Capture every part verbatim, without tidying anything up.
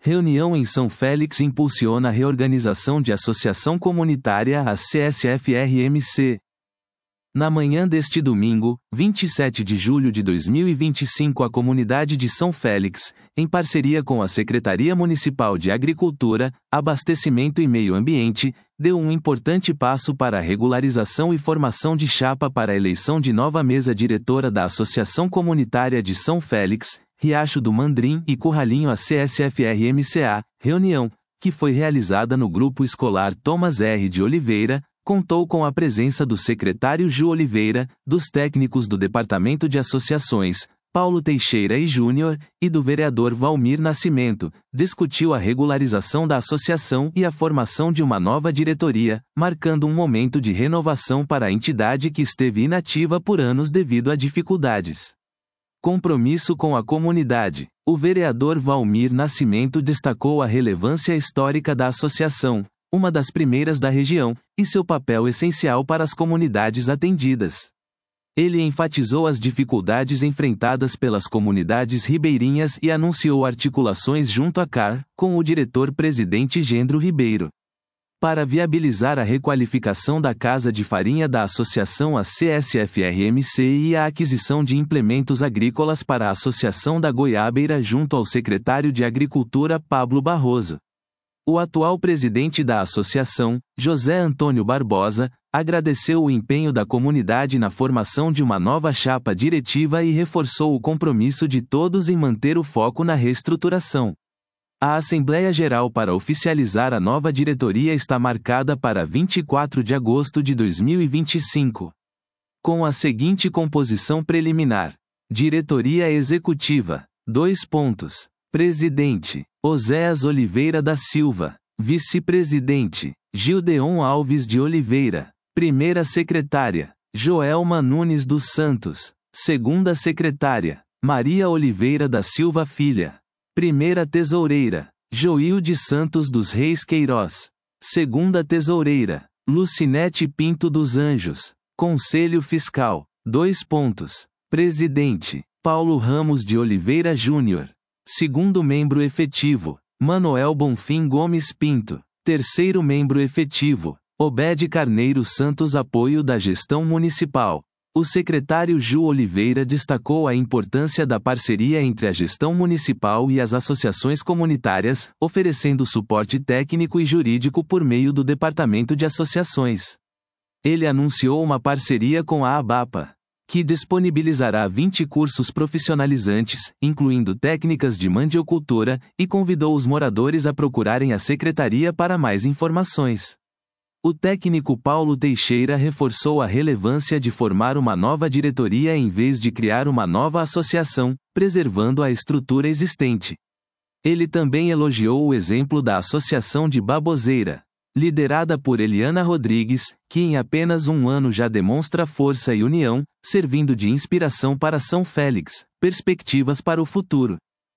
Reunião em São Félix impulsiona a reorganização de Associação Comunitária A C S F R M C. Na manhã deste domingo, vinte e sete de julho de dois mil e vinte e cinco, a comunidade de São Félix, em parceria com a Secretaria Municipal de Agricultura, Abastecimento e Meio Ambiente, deu um importante passo para a regularização e formação de chapa para a eleição de nova mesa diretora da Associação Comunitária de São Félix, Riacho do Mandrim e Curralinho A C S F R M C A, reunião, que foi realizada no Grupo Escolar Thomas R. de Oliveira, contou com a presença do secretário Ju Oliveira, dos técnicos do Departamento de Associações, Paulo Teixeira e Júnior, e do vereador Valmir Nascimento, discutiu a regularização da associação e a formação de uma nova diretoria, marcando um momento de renovação para a entidade que esteve inativa por anos devido a dificuldades. Compromisso com a comunidade. O vereador Valmir Nascimento destacou a relevância histórica da associação, uma das primeiras da região, e seu papel essencial para as comunidades atendidas. Ele enfatizou as dificuldades enfrentadas pelas comunidades ribeirinhas e anunciou articulações junto à C A R, com o diretor-presidente Gendro Ribeiro, para viabilizar a requalificação da casa de farinha da Associação A C S F R M C e a aquisição de implementos agrícolas para a Associação da Goiabeira junto ao secretário de Agricultura Pablo Barroso. O atual presidente da associação, José Antônio Barbosa, agradeceu o empenho da comunidade na formação de uma nova chapa diretiva e reforçou o compromisso de todos em manter o foco na reestruturação. A Assembleia Geral para oficializar a nova diretoria está marcada para vinte e quatro de agosto de dois mil e vinte e cinco. Com a seguinte composição preliminar: Diretoria Executiva. Dois pontos. Presidente: Oséias Oliveira da Silva. Vice-presidente: Gildeon Alves de Oliveira. Primeira secretária: Joelma Nunes dos Santos. Segunda secretária: Maria Oliveira da Silva Filha. Primeira tesoureira: Joilde Santos dos Reis Queiroz. Segunda tesoureira: Lucinete Pinto dos Anjos. Conselho Fiscal. Dois pontos. Presidente: Paulo Ramos de Oliveira Júnior. Segundo membro efetivo: Manoel Bonfim Gomes Pinto. Terceiro membro efetivo: Obed Carneiro Santos. Apoio da gestão municipal. O secretário Ju Oliveira destacou a importância da parceria entre a gestão municipal e as associações comunitárias, oferecendo suporte técnico e jurídico por meio do Departamento de Associações. Ele anunciou uma parceria com a ABAPA, que disponibilizará vinte cursos profissionalizantes, incluindo técnicas de mandiocultura, e convidou os moradores a procurarem a secretaria para mais informações. O técnico Paulo Teixeira reforçou a relevância de formar uma nova diretoria em vez de criar uma nova associação, preservando a estrutura existente. Ele também elogiou o exemplo da Associação de Baboseira, liderada por Eliana Rodrigues, que em apenas um ano já demonstra força e união, servindo de inspiração para São Félix. Perspectivas para o futuro.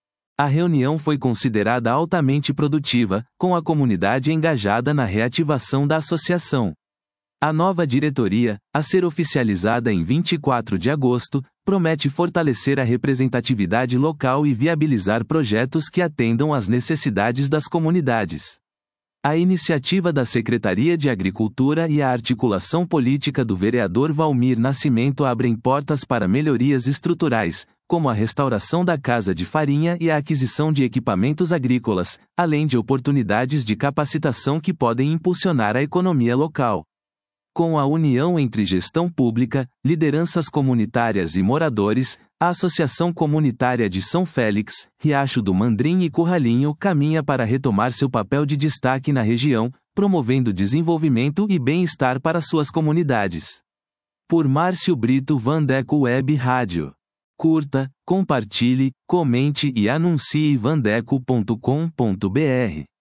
A reunião foi considerada altamente produtiva, com a comunidade engajada na reativação da associação. A nova diretoria, a ser oficializada em vinte e quatro de agosto, promete fortalecer a representatividade local e viabilizar projetos que atendam às necessidades das comunidades. A iniciativa da Secretaria de Agricultura e a articulação política do vereador Valmir Nascimento abrem portas para melhorias estruturais, como a restauração da casa de farinha e a aquisição de equipamentos agrícolas, além de oportunidades de capacitação que podem impulsionar a economia local. Com a união entre gestão pública, lideranças comunitárias e moradores, a Associação Comunitária de São Félix, Riacho do Mandrim e Curralinho caminha para retomar seu papel de destaque na região, promovendo desenvolvimento e bem-estar para suas comunidades. Por Márcio Brito Vandeco Web Rádio. Curta, compartilhe, comente e anuncie vandeco ponto com ponto br.